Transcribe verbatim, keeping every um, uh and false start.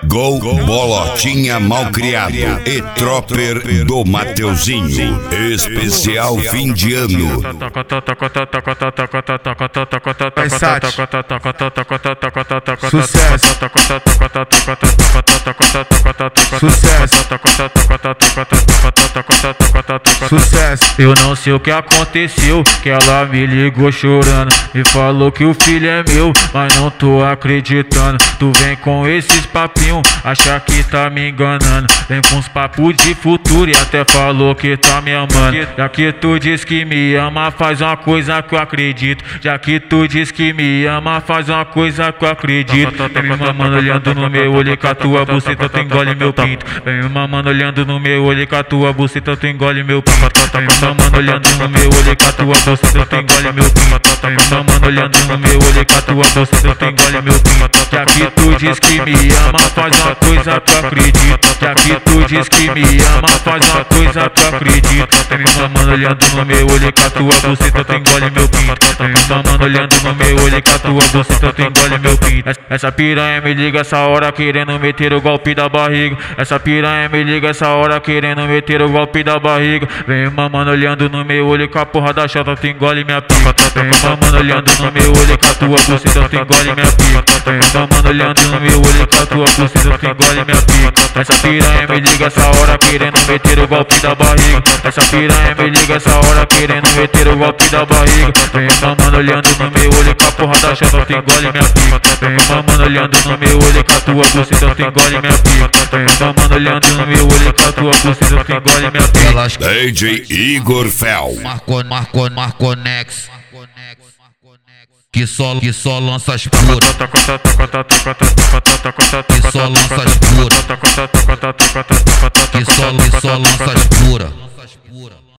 Gol, Bolotinha Malcriado e Tropper do Mateuzinho. Especial fim de ano. Sucesso. Sucesso. Sucesso. Eu não sei o que aconteceu, que ela me ligou chorando, me falou que o filho é meu, mas não tô acreditando. Tu vem com esses papinhos, acha que tá me enganando. Vem com uns papos de futuro e até falou que tá me amando. Já que tu diz que me ama, faz uma coisa que eu acredito. Já que tu diz que me ama, faz uma coisa que eu acredito. Vem me mamando olhando no meu olho, com a tua buceta tu engole meu pinto. Vem me mamando olhando no meu olho, com a tua buceta tu engole meu pinto. Vem me mamando olhando no meu olho, com a tua buceta tu engole meu pinto. Vem me mamando olhando no meu olho, com a tua buceta tu engole meu pinto. Já que tu diz que me ama, faz uma coisa que eu acredito. Já que tu diz que me ama, faz uma coisa que eu acredito. Vem me mamando olhando no meu olho, com a tua buceta tu engole meu pinto. Vem me mamando olhando no meu olho, com a tua buceta tu engole meu pinto. Essa piranha me liga essa hora querendo meter o golpe da barriga. Essa piranha me liga essa hora querendo meter o golpe da barriga. Vem me mamando olhando no meu olho, com a porra da chata tu engole minha pica. Vem me mamando olhando no meu olho, com a tua buceta tu engole minha pica. Vem me mamando olhando no meu olho, com a tua buceta tu engole minha pica. Essa piranha me liga essa hora querendo meter o golpe da barriga. Essa piranha me liga essa hora querendo meter o golpe da barriga. Vem me mamando olhando no meu olho, com a porra da chata tu engole minha pica. Vem me mamando olhando no meu olho, com a tua buceta tu engole minha pica. Vem me mamando olhando no meu olho, com a tua buceta tu engole minha pica. D J Igor Fel. Marco, Marco, Marco Nex. Que só, que só lança as puras. Que só lança as puras. Que só, que só lança as puras.